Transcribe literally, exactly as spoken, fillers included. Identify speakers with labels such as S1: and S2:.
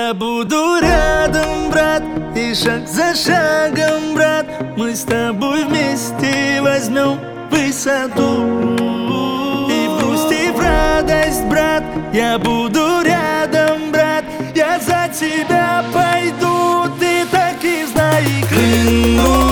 S1: Я буду рядом, брат, и шаг за шагом, брат, мы с тобой вместе возьмем высоту. И в грусти, в радость, брат, я буду рядом, брат, я за тебя пойду, ты так и знай, клянусь.